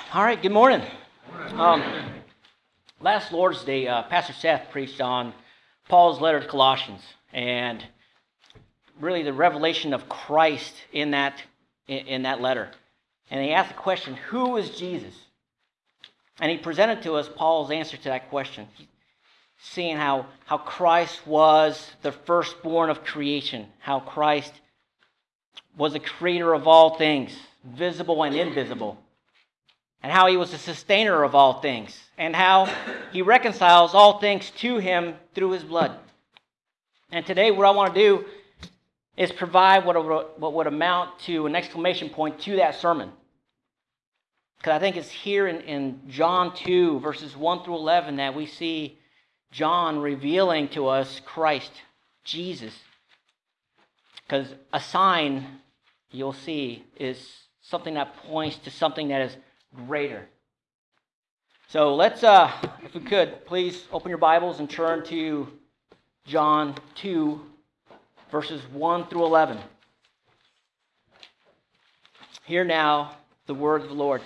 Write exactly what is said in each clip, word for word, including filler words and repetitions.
All right, good morning. Um, last Lord's Day, uh, Pastor Seth preached on Paul's letter to Colossians and really the revelation of Christ in that in, in that letter. And he asked the question, who is Jesus? And he presented to us Paul's answer to that question, seeing how, how Christ was the firstborn of creation, how Christ was the creator of all things, visible and invisible, and how he was the sustainer of all things, and how he reconciles all things to him through his blood. And today what I want to do is provide what, what would amount to an exclamation point to that sermon. Because I think it's here in, in John two, verses one through eleven, that we see John revealing to us Christ, Jesus. Because a sign, you'll see, is something that points to something that is greater. So let's, uh, if we could, please open your Bibles and turn to John two, verses one through eleven. Hear now the word of the Lord.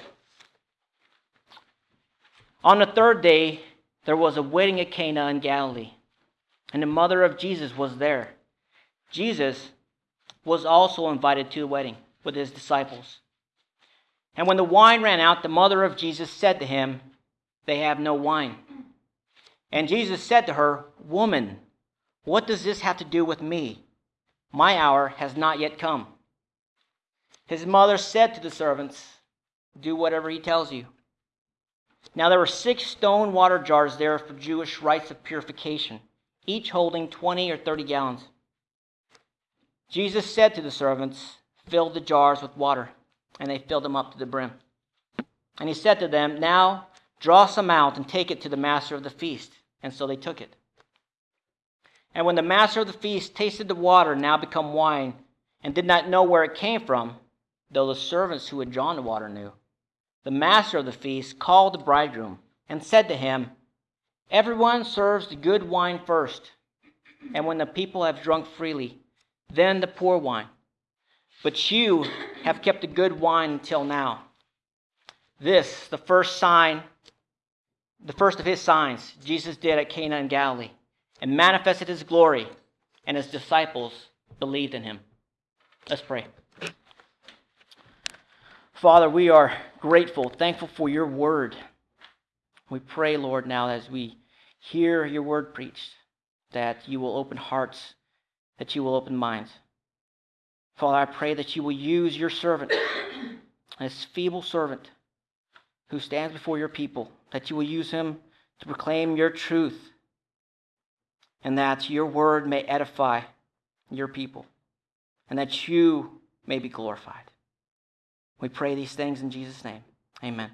On the third day, there was a wedding at Cana in Galilee, and the mother of Jesus was there. Jesus was also invited to the wedding with his disciples. And when the wine ran out, the mother of Jesus said to him, "They have no wine." And Jesus said to her, "Woman, what does this have to do with me? My hour has not yet come." His mother said to the servants, "Do whatever he tells you." Now there were six stone water jars there for Jewish rites of purification, each holding twenty or thirty gallons. Jesus said to the servants, "Fill the jars with water." And they filled them up to the brim. And he said to them, "Now draw some out and take it to the master of the feast." And so they took it. And when the master of the feast tasted the water now become wine, and did not know where it came from, though the servants who had drawn the water knew, the master of the feast called the bridegroom and said to him, "Everyone serves the good wine first, and when the people have drunk freely, then the poor wine. But you have kept the good wine until now." This, the first sign, the first of his signs, Jesus did at Cana in Galilee, and manifested his glory, and his disciples believed in him. Let's pray. Father, we are grateful, thankful for your word. We pray, Lord, now as we hear your word preached, that you will open hearts, that you will open minds. Father, I pray that you will use your servant, this feeble servant who stands before your people, that you will use him to proclaim your truth, and that your word may edify your people, and that you may be glorified. We pray these things in Jesus' name. Amen.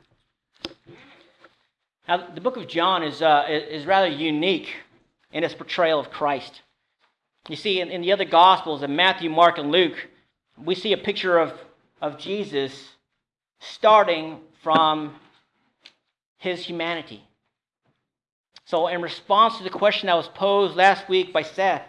Now, the book of John is, uh, is rather unique in its portrayal of Christ. You see, in, in the other Gospels, in Matthew, Mark, and Luke, we see a picture of, of Jesus starting from his humanity. So in response to the question that was posed last week by Seth,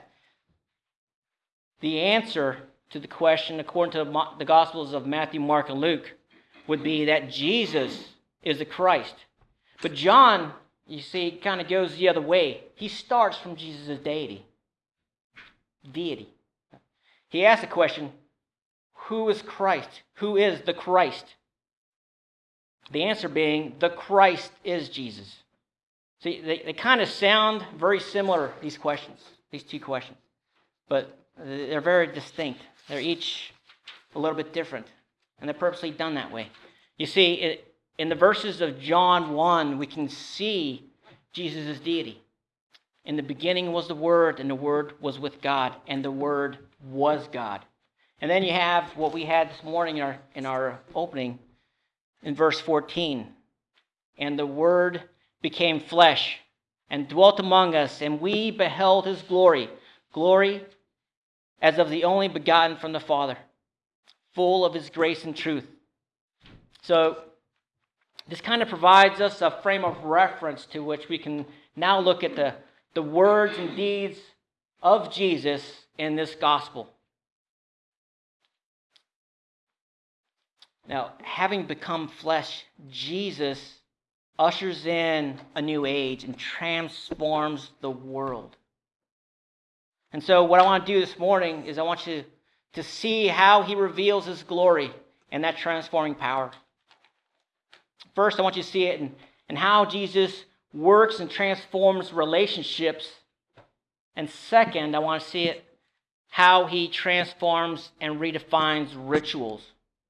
the answer to the question, according to the Gospels of Matthew, Mark, and Luke, would be that Jesus is the Christ. But John, you see, kind of goes the other way. He starts from Jesus' deity. Deity. He asks the question, who is Christ? Who is the Christ? The answer being, the Christ is Jesus. See, they, they kind of sound very similar, these questions, these two questions. But they're very distinct. They're each a little bit different. And they're purposely done that way. You see, it, in the verses of John one, we can see Jesus' deity. In the beginning was the Word, and the Word was with God, and the Word was God. And then you have what we had this morning in our, in our opening in verse fourteen. And the Word became flesh and dwelt among us, and we beheld his glory, glory as of the only begotten from the Father, full of his grace and truth. So this kind of provides us a frame of reference to which we can now look at the the words and deeds of Jesus in this gospel. Now, having become flesh, Jesus ushers in a new age and transforms the world. And so what I want to do this morning is I want you to see how he reveals his glory and that transforming power. First, I want you to see it in, in how Jesus works and transforms relationships. And second, I want to see it how he transforms and redefines rituals.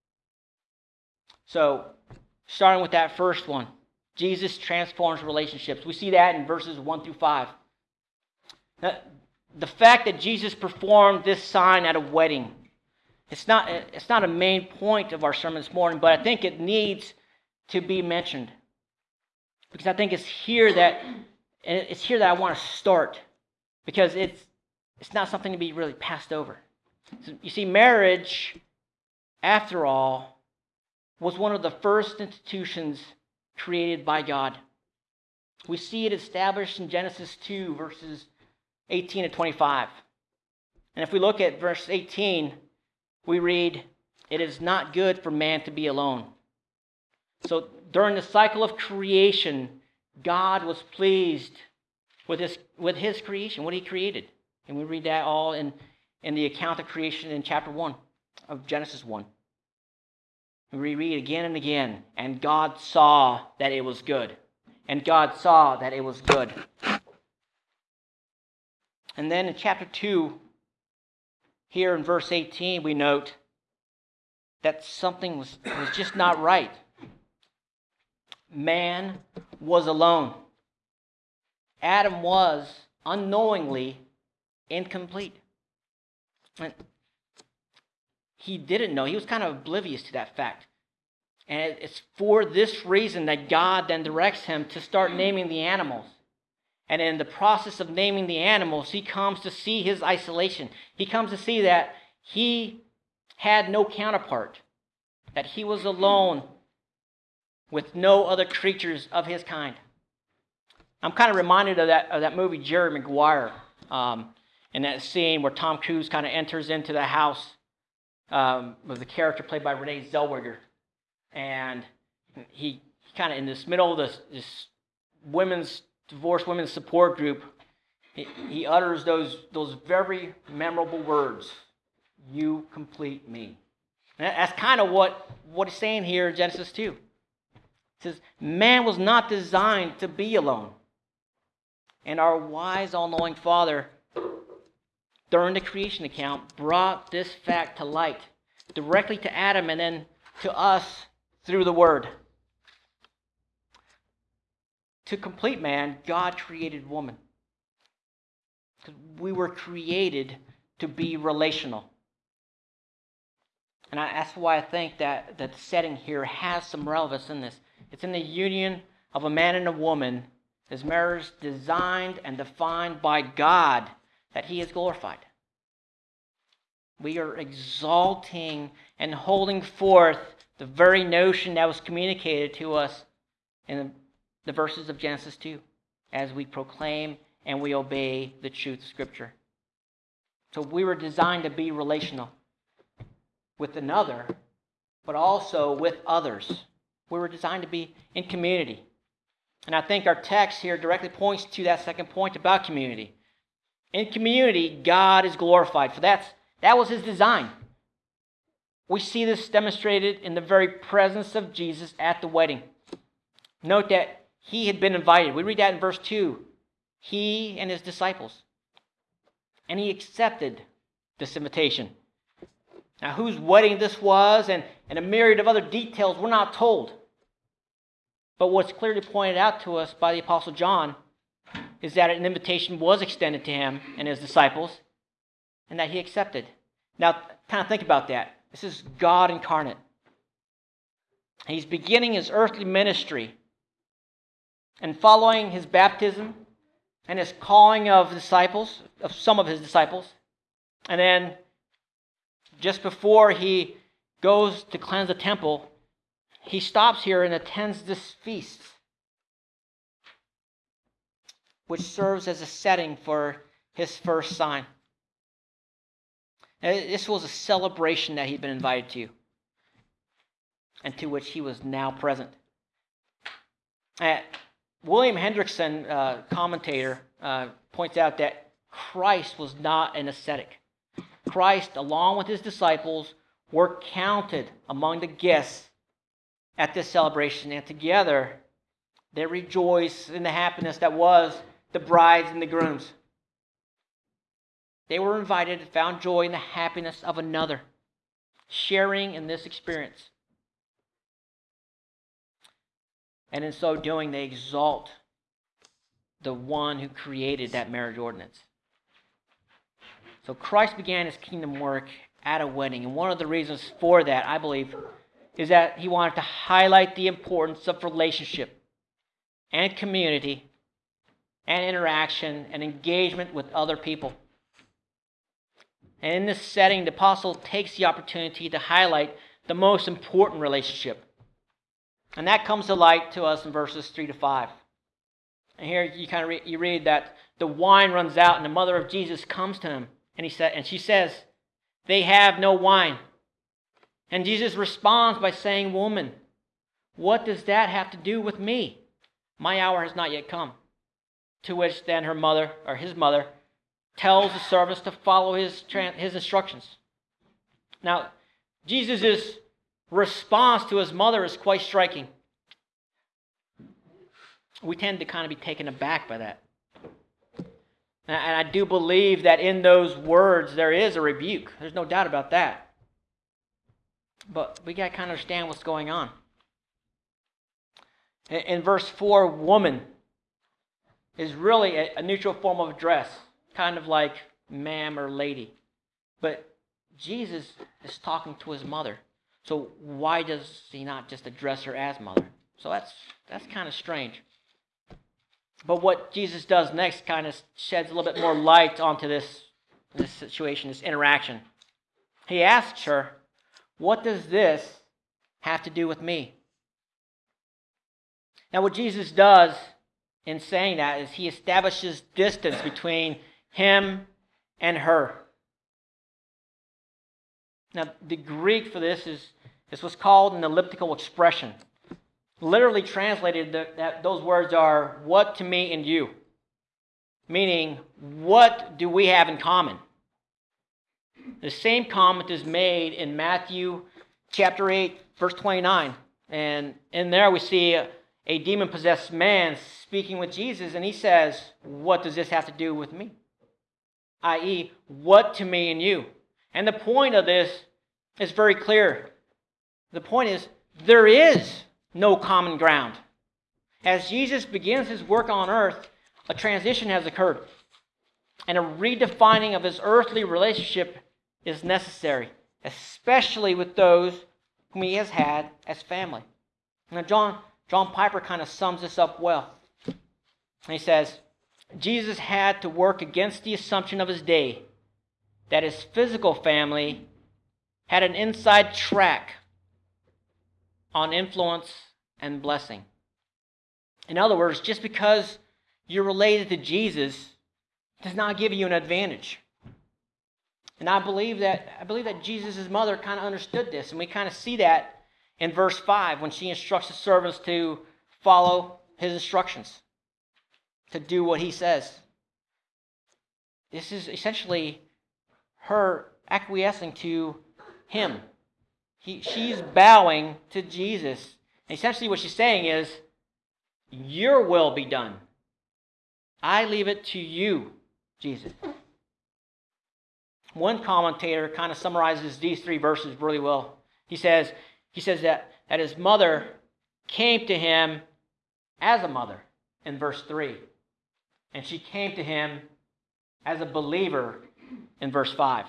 So, starting with that first one, Jesus transforms relationships. We see that in verses one through five. Now, the fact that Jesus performed this sign at a wedding, it's not, it's not a main point of our sermon this morning, but I think it needs to be mentioned. Because I think it's here that it's here that I want to start. Because it's it's not something to be really passed over. So, you see, marriage, after all, was one of the first institutions created by God. We see it established in Genesis two, verses eighteen to twenty-five. And if we look at verse eighteen, we read, "It is not good for man to be alone." So during the cycle of creation, God was pleased with his, with his creation, what he created. And we read that all in, in the account of creation in chapter one of Genesis one. We read again and again, and God saw that it was good. And God saw that it was good. And then in chapter two, here in verse eighteen, we note that something was, was just not right. Man was alone. Adam was unknowingly incomplete. And he didn't know. He was kind of oblivious to that fact. And it's for this reason that God then directs him to start naming the animals. And in the process of naming the animals, he comes to see his isolation. He comes to see that he had no counterpart, that he was alone with no other creatures of his kind. I'm kind of reminded of that of that movie Jerry Maguire, um, in that scene where Tom Cruise kind of enters into the house um, with the character played by Renee Zellweger, and he, he kind of in this middle of this, this women's divorced women's support group, he, he utters those those very memorable words, "You complete me." And that's kind of what what he's saying here in Genesis two. It says, man was not designed to be alone. And our wise, all-knowing Father, during the creation account, brought this fact to light, directly to Adam and then to us through the Word. To complete man, God created woman. We were created to be relational. And I, that's why I think that, that the setting here has some relevance in this. It's in the union of a man and a woman, as marriage designed and defined by God, that he is glorified. We are exalting and holding forth the very notion that was communicated to us in the verses of Genesis two, as we proclaim and we obey the truth of Scripture. So we were designed to be relational with another, but also with others. We were designed to be in community. And I think our text here directly points to that second point about community. In community, God is glorified, for that's, that was his design. We see this demonstrated in the very presence of Jesus at the wedding. Note that he had been invited. We read that in verse two. He and his disciples. And he accepted this invitation. Now, whose wedding this was and, and a myriad of other details we're not told. But what's clearly pointed out to us by the Apostle John is that an invitation was extended to him and his disciples, and that he accepted. Now, kind of think about that. This is God incarnate. He's beginning his earthly ministry, and following his baptism and his calling of disciples, of some of his disciples, and then just before he goes to cleanse the temple, he stops here and attends this feast, which serves as a setting for his first sign. And this was a celebration that he'd been invited to. and to which he was now present. Uh, William Hendrickson, uh, commentator, uh, points out that Christ was not an ascetic. Christ, along with his disciples, were counted among the guests at this celebration, and together they rejoiced in the happiness that was the brides and the grooms. They were invited and found joy in the happiness of another, sharing in this experience. And in so doing, they exalt the one who created that marriage ordinance. So Christ began his kingdom work at a wedding. And one of the reasons for that, I believe, is that he wanted to highlight the importance of relationship and community and interaction and engagement with other people. And in this setting, the apostle takes the opportunity to highlight the most important relationship. And that comes to light to us in verses three to five. And here you kind of re- you read that the wine runs out, and the mother of Jesus comes to him, and he said, and she says, "They have no wine." And Jesus responds by saying, "Woman, what does that have to do with me? My hour has not yet come." To which then her mother, or his mother, tells the servants to follow his his instructions. Now, Jesus' response to his mother is quite striking. We tend to kind of be taken aback by that. And I do believe that in those words there is a rebuke. There's no doubt about that. But we got to kind of understand what's going on. In verse four, woman is really a neutral form of address, kind of like ma'am or lady. But Jesus is talking to his mother. So why does he not just address her as mother? So that's that's kind of strange. But what Jesus does next kind of sheds a little bit more light onto this, this situation, this interaction. He asks her, "What does this have to do with me?" Now what Jesus does in saying that is he establishes distance between him and her. Now the Greek for this is, is what's called an elliptical expression. Literally translated, the, that those words are, "what to me and you," meaning, what do we have in common? The same comment is made in Matthew chapter eight, verse twenty-nine. And in there we see a, a demon-possessed man speaking with Jesus, and he says, "What does this have to do with me?" that is, what to me and you? And the point of this is very clear. The point is, there is no common ground. As Jesus begins his work on earth, a transition has occurred, and a redefining of his earthly relationship is necessary, especially with those whom he has had as family. Now, John, John Piper kind of sums this up well. And he says, Jesus had to work against the assumption of his day that his physical family had an inside track on influence and blessing. In other words, just because you're related to Jesus does not give you an advantage. And I believe that I believe that Jesus' mother kind of understood this, and we kind of see that in verse five when she instructs the servants to follow his instructions, to do what he says. This is essentially her acquiescing to him. He, she's bowing to Jesus. And essentially what she's saying is, your will be done. I leave it to you, Jesus. One commentator kind of summarizes these three verses really well. He says, he says that, that his mother came to him as a mother in verse three. And she came to him as a believer in verse five.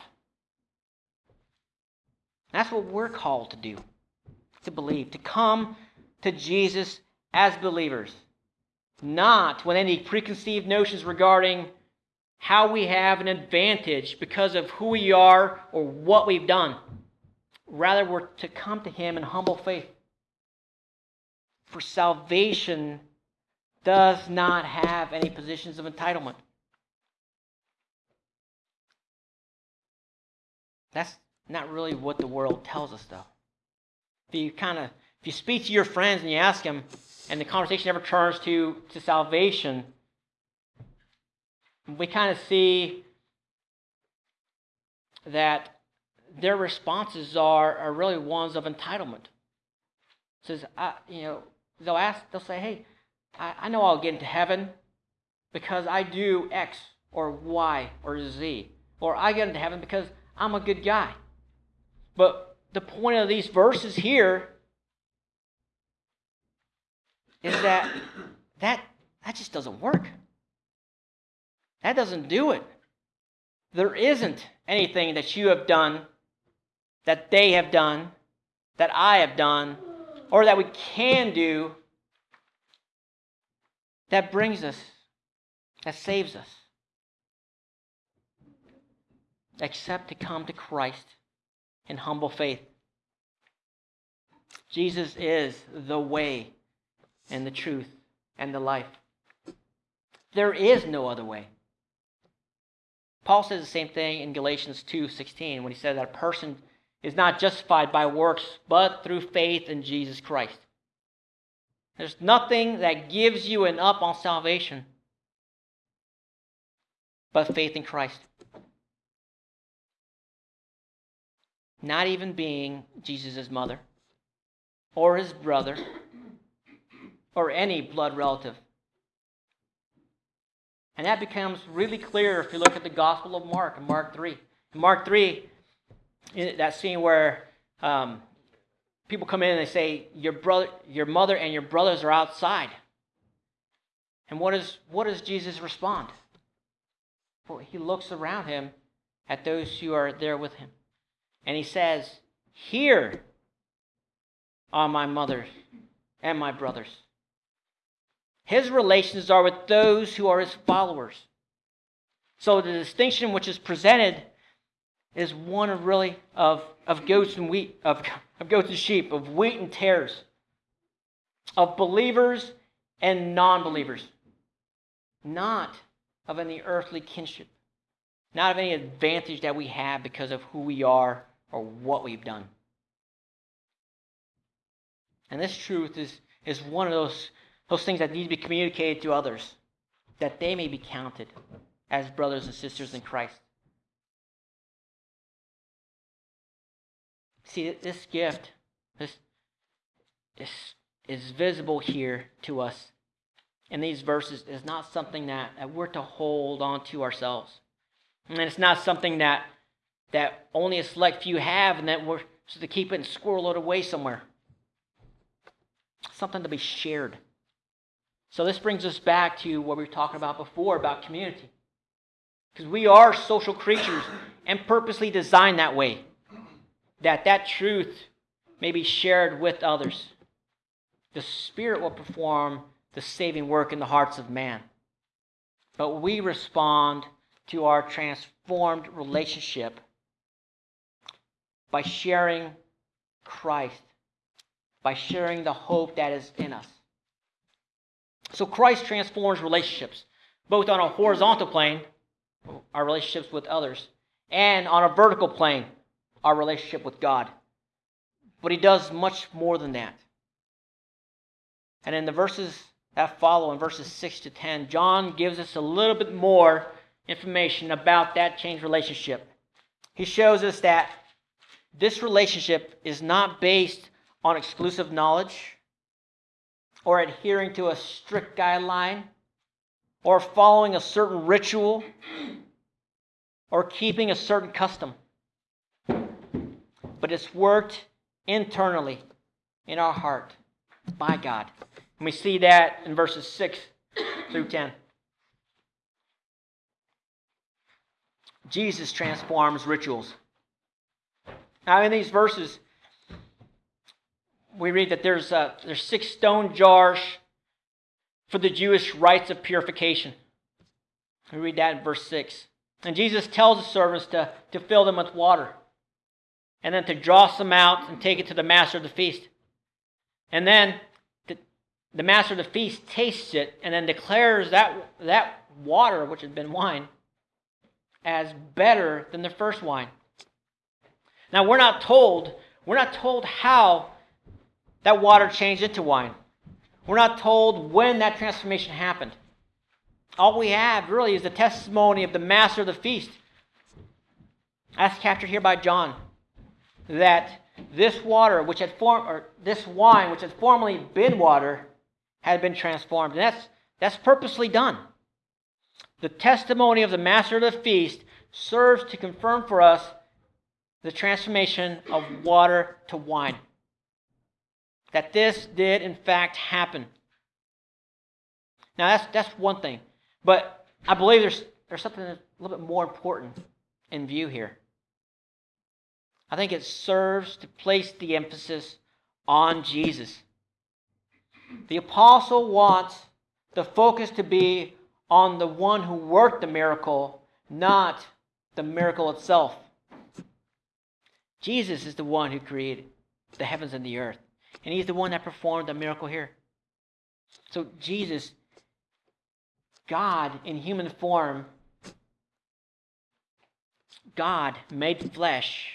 That's what we're called to do, to believe, to come to Jesus as believers, not with any preconceived notions regarding how we have an advantage because of who we are or what we've done. Rather, we're to come to him in humble faith. For salvation does not have any positions of entitlement. That's not really what the world tells us, though. If you kind of, if you speak to your friends and you ask them, and the conversation never turns to, to salvation, we kind of see that their responses are, are really ones of entitlement. It says, I, you know, they'll ask, they'll say, hey, I, I know I'll get into heaven because I do X or Y or Z. Or I get into heaven because I'm a good guy. But the point of these verses here is that that, that just doesn't work. That doesn't do it. There isn't anything that you have done, that they have done, that I have done, or that we can do that brings us, that saves us, except to come to Christ in humble faith. Jesus is the way and the truth and the life. There is no other way. Paul says the same thing in Galatians two sixteen when he says that a person is not justified by works but through faith in Jesus Christ. There's nothing that gives you an up on salvation but faith in Christ. Not even being Jesus' mother or his brother or any blood relative. And that becomes really clear if you look at the Gospel of Mark, in Mark three. In Mark three, in that scene where um, people come in and they say, your brother, your mother and your brothers are outside. And what, is, what does Jesus respond? Well, he looks around him at those who are there with him. And he says, here are my mothers and my brothers. His relations are with those who are his followers. So the distinction which is presented is one of really of, of goats and wheat, of, of goats and sheep, of wheat and tares, of believers and non-believers, not of any earthly kinship, not of any advantage that we have because of who we are or what we've done. And this truth is, is one of those Those things that need to be communicated to others, that they may be counted as brothers and sisters in Christ. See, this gift this is, is visible here to us in these verses. Is not something that, that we're to hold on to ourselves. And it's not something that, that only a select few have and that we're supposed to keep it and squirrel it away somewhere. Something to be shared. So this brings us back to what we were talking about before, about community. Because we are social creatures and purposely designed that way, that that truth may be shared with others. The Spirit will perform the saving work in the hearts of man. But we respond to our transformed relationship by sharing Christ, by sharing the hope that is in us. So Christ transforms relationships, both on a horizontal plane, our relationships with others, and on a vertical plane, our relationship with God. But he does much more than that. And in the verses that follow, in verses six to ten, John gives us a little bit more information about that changed relationship. He shows us that this relationship is not based on exclusive knowledge, or adhering to a strict guideline, or following a certain ritual, or keeping a certain custom. But it's worked internally in our heart by God. And we see that in verses six through ten. Jesus transforms rituals. Now in these verses, we read that there's uh, there's six stone jars for the Jewish rites of purification. We read that in verse six. And Jesus tells the servants to, to fill them with water, and then to draw some out and take it to the master of the feast. And then the, the master of the feast tastes it and then declares that, that water, which had been wine, as better than the first wine. Now we're not told, we're not told how that water changed into wine. We're not told when that transformation happened. All we have really is the testimony of the master of the feast. That's captured here by John. That this water, which had formed, or this wine, which had formerly been water, had been transformed. And that's that's purposely done. The testimony of the master of the feast serves to confirm for us the transformation of water to wine. That this did in fact happen. Now that's that's one thing. But I believe there's there's something a little bit more important in view here. I think it serves to place the emphasis on Jesus. The apostle wants the focus to be on the one who worked the miracle, not the miracle itself. Jesus is the one who created the heavens and the earth, and he's the one that performed the miracle here. So Jesus, God in human form, God made flesh,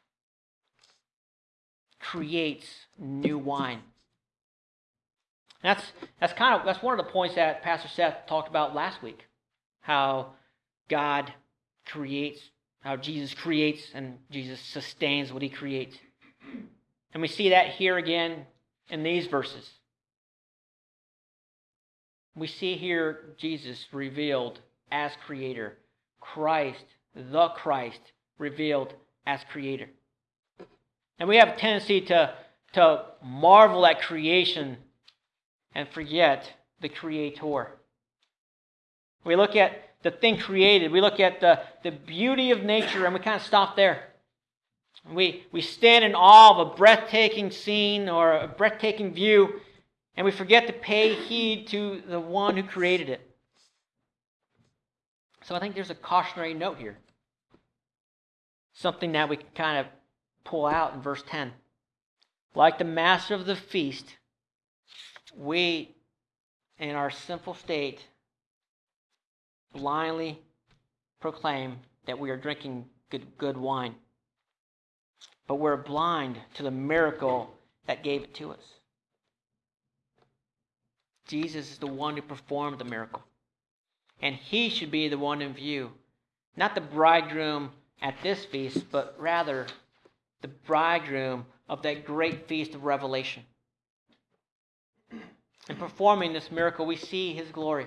creates new wine. That's that's kind of that's one of the points that Pastor Seth talked about last week. How God creates, how Jesus creates, and Jesus sustains what he creates. And we see that here again in these verses. We see here Jesus revealed as creator. Christ, the Christ, revealed as creator. And we have a tendency to, to marvel at creation and forget the creator. We look at the thing created. We look at the, the beauty of nature and we kind of stop there. We, we stand in awe of a breathtaking scene or a breathtaking view, and we forget to pay heed to the one who created it. So I think there's a cautionary note here. Something that we can kind of pull out in verse ten. Like the master of the feast, we, in our sinful state, blindly proclaim that we are drinking good, good wine. But we're blind to the miracle that gave it to us. Jesus is the one who performed the miracle. And he should be the one in view. Not the bridegroom at this feast, but rather the bridegroom of that great feast of Revelation. In performing this miracle, we see his glory.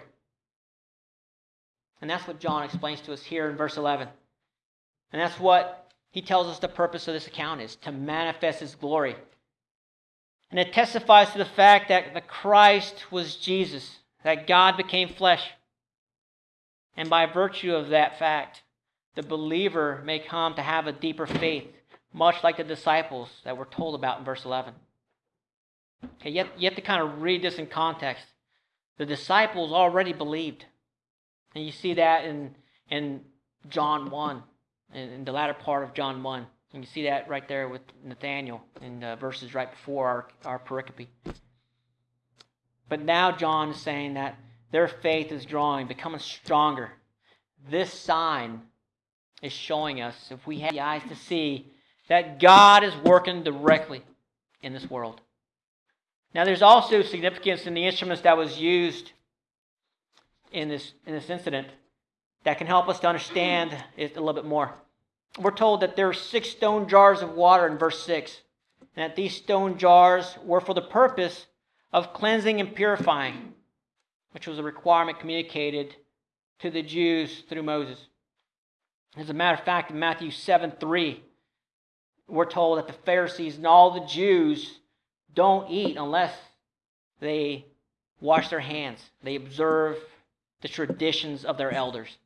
And that's what John explains to us here in verse eleven. And that's what he tells us the purpose of this account is, to manifest his glory. And it testifies to the fact that the Christ was Jesus, that God became flesh. And by virtue of that fact, the believer may come to have a deeper faith, much like the disciples that we're told about in verse eleven. Okay, you have, you have to kind of read this in context. The disciples already believed. And you see that in, in John one, in, in the latter part of John one. And you see that right there with Nathanael in the verses right before our, our pericope. But now John is saying that their faith is growing, becoming stronger. This sign is showing us, if we have the eyes to see, that God is working directly in this world. Now there's also significance in the instruments that was used in this, in this incident that can help us to understand it a little bit more. We're told that there are six stone jars of water in verse six, and that these stone jars were for the purpose of cleansing and purifying, which was a requirement communicated to the Jews through Moses. As a matter of fact, in Matthew seven three, we're told that the Pharisees and all the Jews don't eat unless they wash their hands. They observe the traditions of their elders.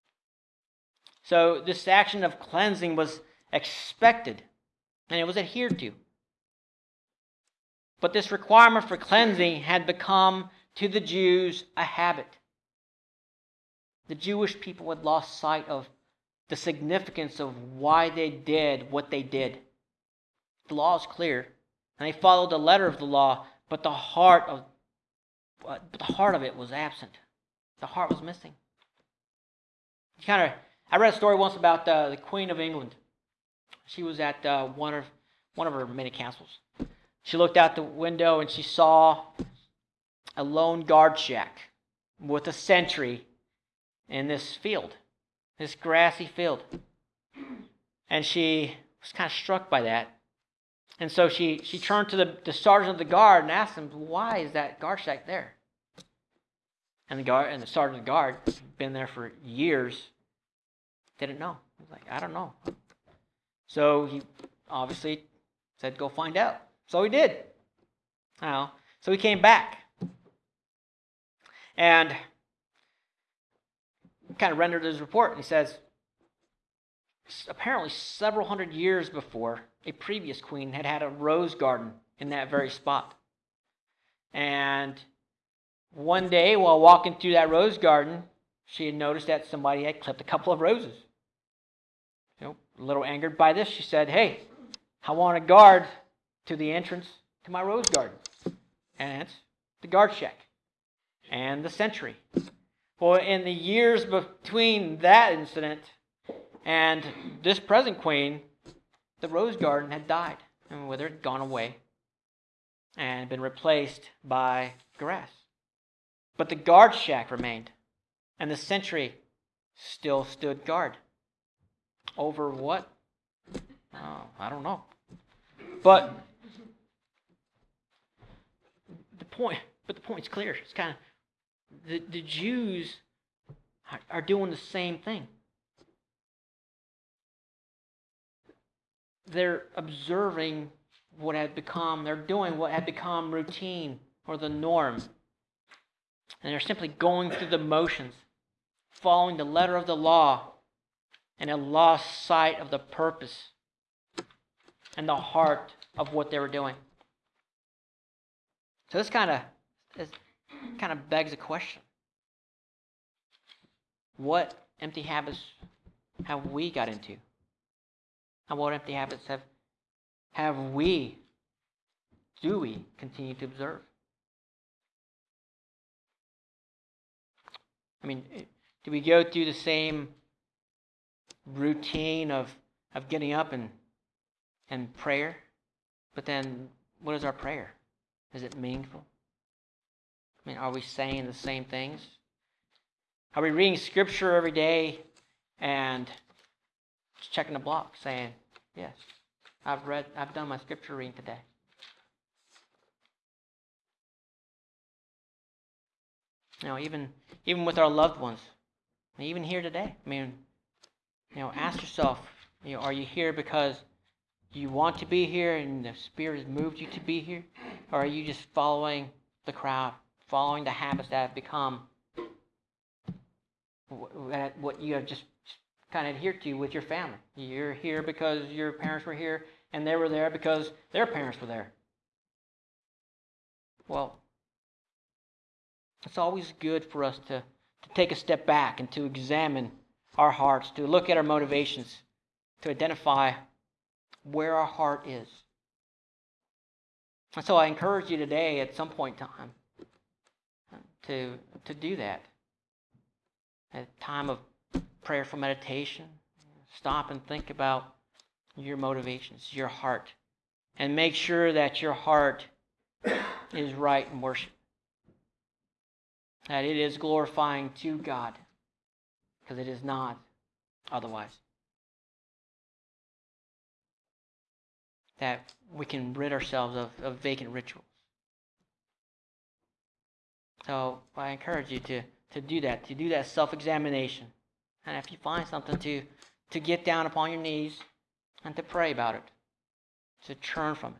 So this action of cleansing was expected, and it was adhered to. But this requirement for cleansing had become, to the Jews, a habit. The Jewish people had lost sight of the significance of why they did what they did. The law is clear, and they followed the letter of the law, but the heart of but the heart of it was absent. The heart was missing. Kind of, I read a story once about uh, the Queen of England. She was at uh, one of one of her many councils, She looked out the window and she saw a lone guard shack with a sentry in this field, this grassy field. And she was kind of struck by that. And so she, she turned to the, the sergeant of the guard and asked him, why is that guard shack there? And the guard and the sergeant of the guard, been there for years, didn't know. He was like, I don't know. So he obviously said, go find out. So he did. Now, so he came back. And kind of rendered his report. And he says, apparently several hundred years before, a previous queen had had a rose garden in that very spot. And one day, while walking through that rose garden, she had noticed that somebody had clipped a couple of roses. You know, a little angered by this, she said, hey, I want a guard to the entrance to my rose garden. And it's the guard shack and the sentry. Well, in the years between that incident and this present queen, the rose garden had died and withered, had gone away, and been replaced by grass. But the guard shack remained, and the sentry still stood guard. Over what? Oh, I don't know. But the point, but the point's clear. It's kind of the, the Jews are, are doing the same thing. They're observing what had become, they're doing what had become routine or the norm. And they're simply going through the motions, following the letter of the law, and have lost sight of the purpose and the heart of what they were doing. So this kind of this kind of begs a question. What empty habits have we got into? And what empty habits have have we, do we continue to observe? I mean, do we go through the same routine of of getting up and and prayer? But then what is our prayer? Is it meaningful? I mean, are we saying the same things? Are we reading scripture every day and just checking the block saying, yes, I've read, I've done my scripture reading today? You know, even even with our loved ones, even here today. I mean, you know, ask yourself, you know, are you here because you want to be here and the Spirit has moved you to be here? Or are you just following the crowd, following the habits that have become what you have just kind of adhered to with your family? You're here because your parents were here and they were there because their parents were there. Well, it's always good for us to, to take a step back and to examine our hearts, to look at our motivations, to identify where our heart is. And so I encourage you today at some point in time to, to do that. At a time of prayerful meditation, stop and think about your motivations, your heart, and make sure that your heart is right in worship. That it is glorifying to God, because it is not otherwise. That we can rid ourselves of, of vacant rituals. So I encourage you to, to do that, to do that self-examination. And if you find something, to, to get down upon your knees and to pray about it, to turn from it.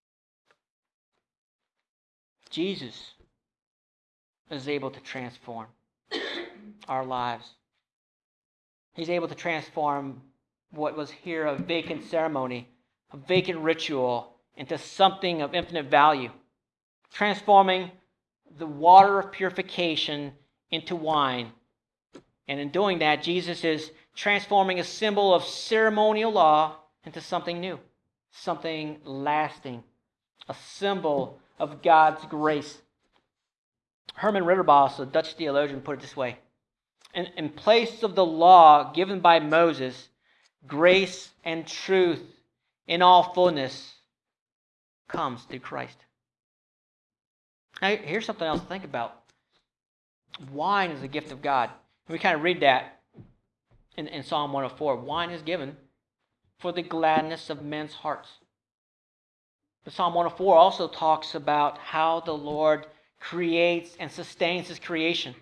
Jesus is able to transform our lives. He's able to transform what was here a vacant ceremony, a vacant ritual, into something of infinite value, transforming the water of purification into wine. And in doing that, Jesus is transforming a symbol of ceremonial law into something new, something lasting, a symbol of God's grace. Herman Ridderbos, a Dutch theologian, put it this way: in, in place of the law given by Moses, grace and truth in all fullness comes through Christ. Now, here's something else to think about. Wine is a gift of God. We kind of read that in, in Psalm one oh four. Wine is given for the gladness of men's hearts. But Psalm one oh four also talks about how the Lord creates and sustains His creation.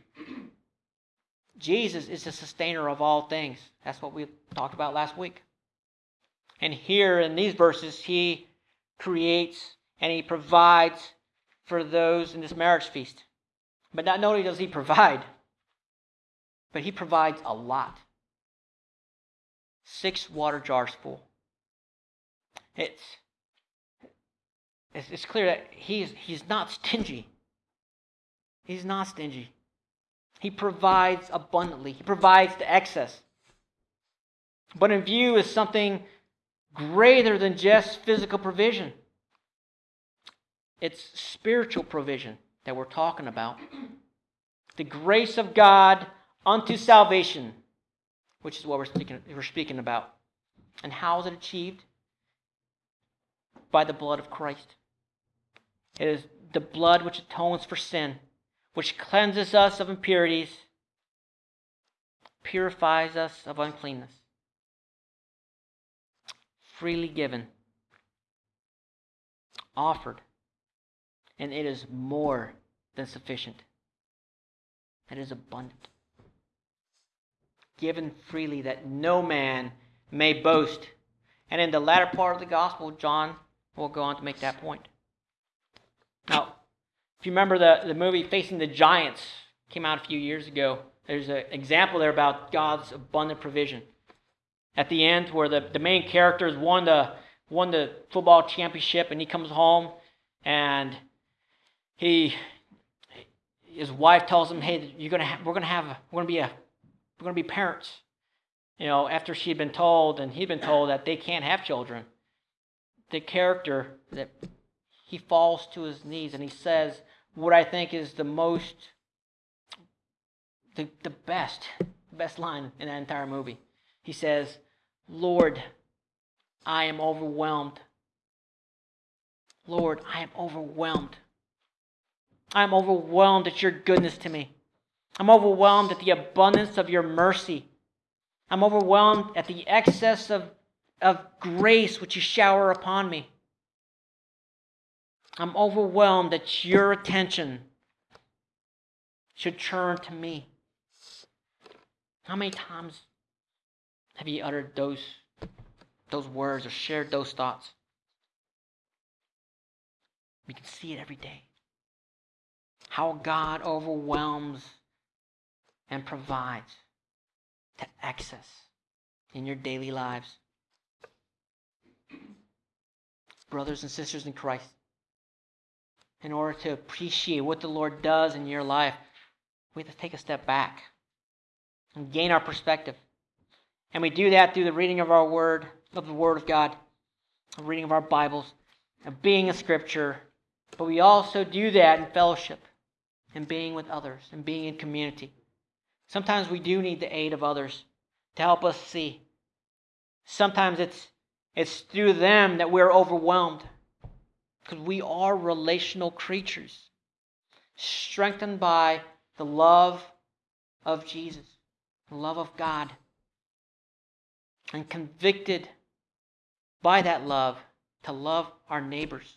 Jesus is the sustainer of all things. That's what we talked about last week. And here in these verses, He creates and He provides for those in this marriage feast. But not only does He provide, but He provides a lot. Six water jars full. It's, it's, it's clear that he's, he's not stingy. He's not stingy. He provides abundantly. He provides to excess. But in view is something greater than just physical provision. It's spiritual provision that we're talking about. The grace of God unto salvation, which is what we're speaking, we're speaking about. And how is it achieved? By the blood of Christ. It is the blood which atones for sin, which cleanses us of impurities, purifies us of uncleanness. Freely given, offered, and it is more than sufficient. It is abundant. Given freely that no man may boast. And in the latter part of the gospel, John will go on to make that point. Now, if you remember the, the movie Facing the Giants, came out a few years ago, there's an example there about God's abundant provision. At the end, where the, the main character has won the, won the football championship, and he comes home, and he his wife tells him, "Hey, you're gonna ha- we're gonna have a, we're gonna be a we're gonna be parents." You know, after she'd been told, and he'd been told that they can't have children. The character that he falls to his knees and he says what I think is the most, the, the best, best line in that entire movie. He says, "Lord, I am overwhelmed. Lord, I am overwhelmed. I am overwhelmed at your goodness to me. I'm overwhelmed at the abundance of your mercy. I'm overwhelmed at the excess of, of grace which you shower upon me. I'm overwhelmed that your attention should turn to me." How many times have you uttered those, those words or shared those thoughts? We can see it every day. How God overwhelms and provides to excess in your daily lives. Brothers and sisters in Christ, in order to appreciate what the Lord does in your life, we have to take a step back and gain our perspective. And we do that through the reading of our word, of the Word of God, the reading of our Bibles, and being in Scripture. But we also do that in fellowship, and being with others, and being in community. Sometimes we do need the aid of others to help us see. Sometimes it's it's through them that we're overwhelmed, because we are relational creatures, strengthened by the love of Jesus, the love of God, and convicted by that love to love our neighbors.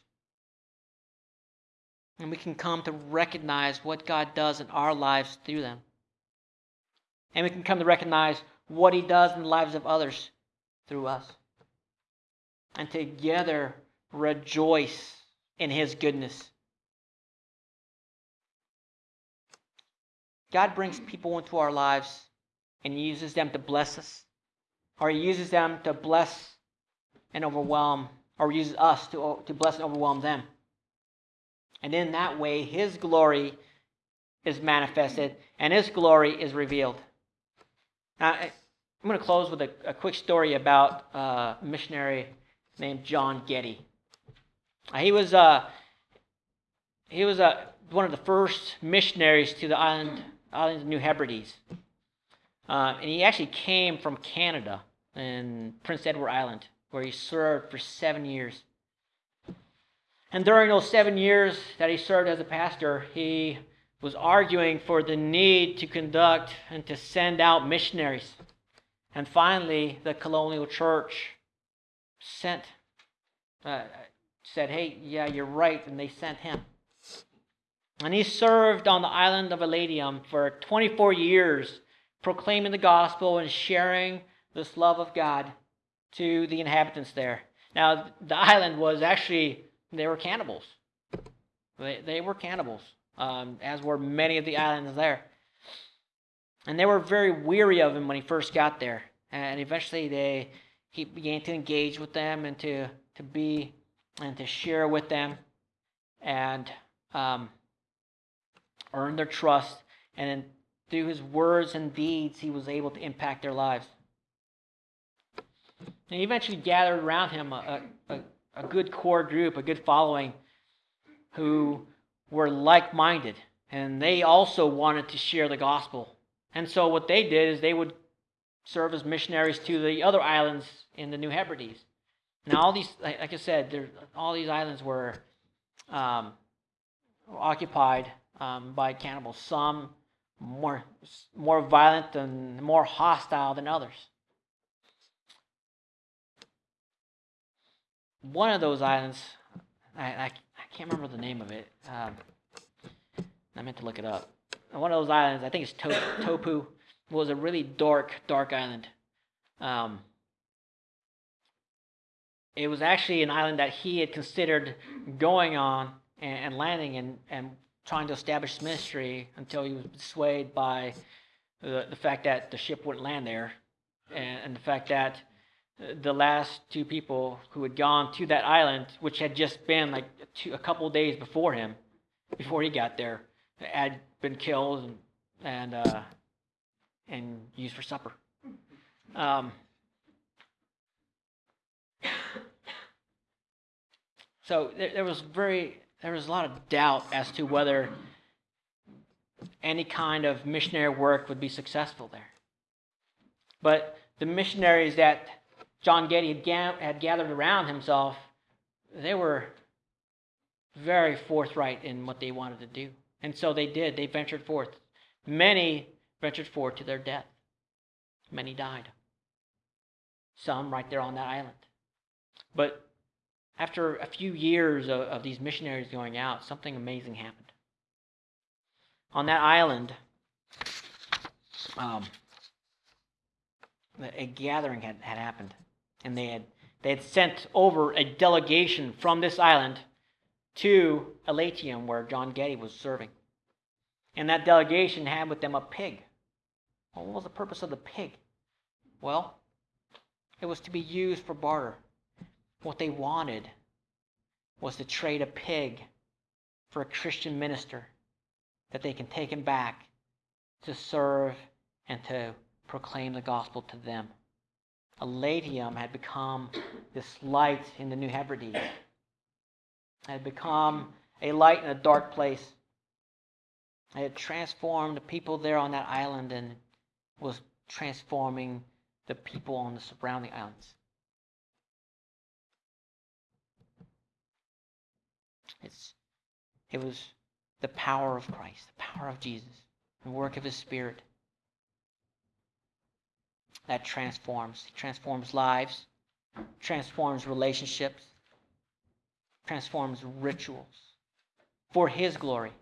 And we can come to recognize what God does in our lives through them. And we can come to recognize what He does in the lives of others through us. And together rejoice in His goodness. God brings people into our lives and He uses them to bless us. Or He uses them to bless and overwhelm, or uses us to, to bless and overwhelm them. And in that way, His glory is manifested and His glory is revealed. Now, I'm going to close with a, a quick story about uh, a missionary named John Getty. Uh, he was uh, he was uh, one of the first missionaries to the island islands of New Hebrides, uh, and he actually came from Canada in Prince Edward Island, where he served for seven years. And during those seven years that he served as a pastor, he was arguing for the need to conduct and to send out missionaries. And finally, the colonial church sent, uh, said, hey, yeah, you're right, and they sent him. And he served on the island of Elysium for twenty-four years, proclaiming the gospel and sharing this love of God to the inhabitants there. Now, the island was actually, they were cannibals. They, they were cannibals, um, as were many of the islands there. And they were very weary of him when he first got there. And eventually they he began to engage with them and to, to be and to share with them and um, earn their trust. And then through his words and deeds, he was able to impact their lives. And he eventually gathered around him a, a, a good core group, a good following, who were like-minded. And they also wanted to share the gospel. And so what they did is they would serve as missionaries to the other islands in the New Hebrides. Now, all these, like I said, all these islands were um, occupied um, by cannibals. Some more more violent and more hostile than others. One of those islands, I, I, I can't remember the name of it. Um, I meant to look it up. One of those islands, I think it's to- Topu, was a really dark, dark island. Um, it was actually an island that he had considered going on and, and landing and, and trying to establish ministry until he was swayed by the, the fact that the ship wouldn't land there, and, and the fact that the last two people who had gone to that island, which had just been like two, a couple of days before him, before he got there, had been killed and and, uh, and used for supper. Um, so there, there was very there was a lot of doubt as to whether any kind of missionary work would be successful there. But the missionaries that John Getty had, ga- had gathered around himself, they were very forthright in what they wanted to do. And so they did. They ventured forth. Many ventured forth to their death. Many died. Some right there on that island. But after a few years of, of these missionaries going out, something amazing happened. On that island, um, a gathering had, had happened. And they had they had sent over a delegation from this island to Elysium, where John Getty was serving. And that delegation had with them a pig. Well, what was the purpose of the pig? Well, it was to be used for barter. What they wanted was to trade a pig for a Christian minister that they can take him back to serve and to proclaim the gospel to them. Elysium had become this light in the New Hebrides. It had become a light in a dark place. It had transformed the people there on that island and was transforming the people on the surrounding islands. It's, it was the power of Christ, the power of Jesus, the work of His Spirit that transforms. It transforms lives, transforms relationships, transforms rituals for His glory.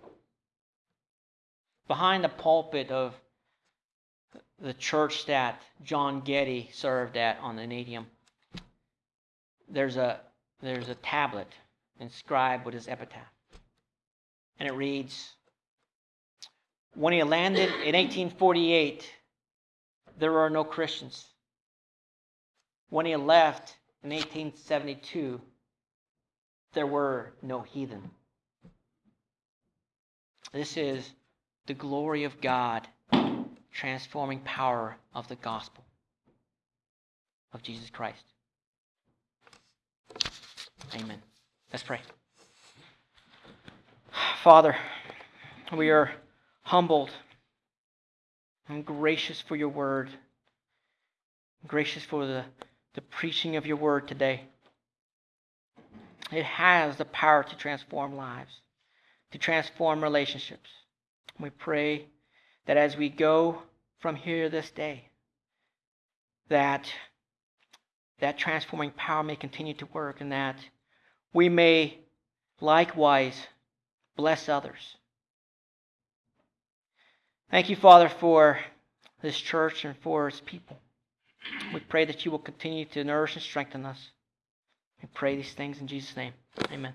Behind the pulpit of the church that John Getty served at on the Elysium, there's a there's a tablet inscribed with his epitaph. And it reads, "When he landed in eighteen forty-eight, there were no Christians. When he left in eighteen seventy-two, there were no heathen." This is the glory of God, transforming power of the gospel of Jesus Christ. Amen. Let's pray. Father, we are humbled and gracious for your word, gracious for the, the preaching of your word today. It has the power to transform lives, to transform relationships. We pray that as we go from here this day, that that transforming power may continue to work, and that we may likewise bless others. Thank you, Father, for this church and for its people. We pray that you will continue to nourish and strengthen us. We pray these things in Jesus' name. Amen.